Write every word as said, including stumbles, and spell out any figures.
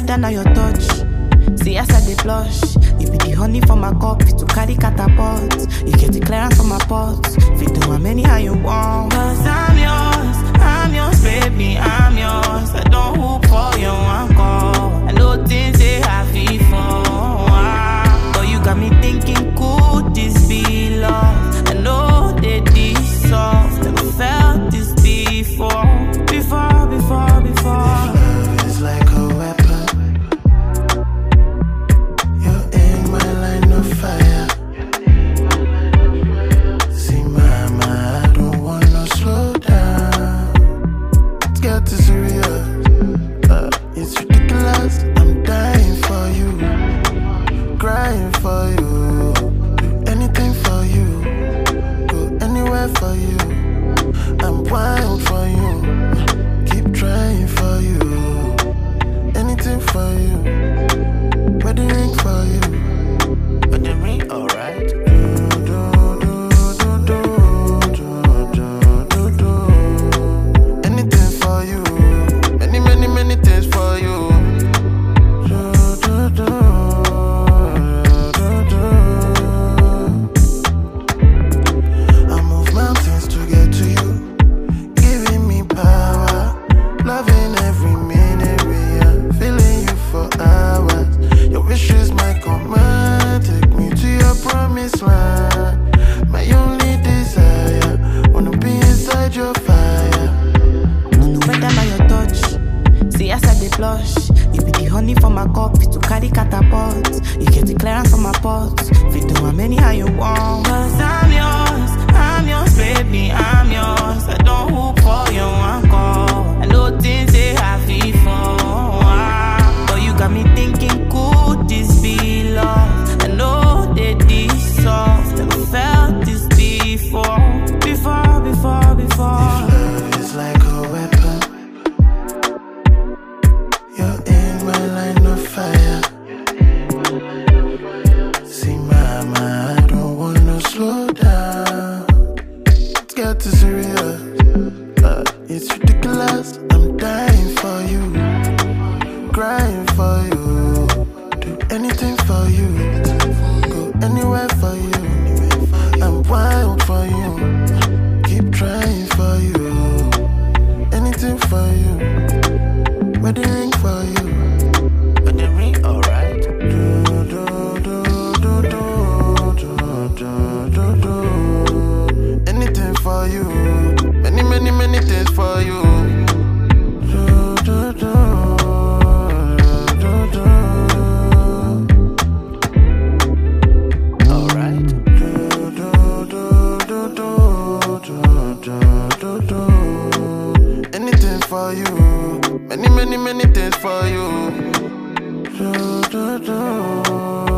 whether now your touch. See as I dey blush. You be the honey for my cup, to carry catapult. You get the clearance from my pot. Fit do how many how you want. Cause I'm yours, I'm yours, baby, I'm yours. I don't hoop for you, I'm call. I know things they have before. But you got me thinking, could this be love? I know that this soft. Never felt this before. Before, before, before. Love is like a weapon. You're in my line of fire. See, mama, I don't wanna slow down. It's getting serious. Uh, it's ridiculous. I'm dying for you, crying for you, do anything for you, go anywhere for you. I'm wild for you, keep trying for you, anything for you, wedding ring for you, wedding ring, alright. Do, do, do, do, do, do, do, do. Anything for you, many, many, many things for you. Do, do, do, do, do. I move mountains to get to you, giving me power, loving every minute we are, feeling you for hours. Your wish is my command, take me to your promised land. My only desire, wanna be inside your fire. No know whether now your touch. See as I dey blush. You be the honey for my cup, to carry catapult. You get the clearance from my pot. Fit do how many how you want. Cause I'm yours, I'm yours, baby, I'm yours. I don't hoop for you, I'm call. I know things they have before. But you got me thinking, could this be love? I know that this soft. Never felt this before. Before, before, before. Love is like a weapon. You're in my line of fire. See, mama, I don't wanna slow down. It's getting serious. Uh, it's ridiculous. I'm dying for you, crying for you, do anything for you, go anywhere for you. I'm wild for you, keep trying for you, anything for you, wedding ring for you, wedding ring, alright. Do, do, do, do, do, do, do, do, do. Anything for you, many, many, many things for you. Do, do, do, do, do. Alright. Do, do, do, do, do, do, do, do. Anything for you, many, many, many things for you. Do, do, do.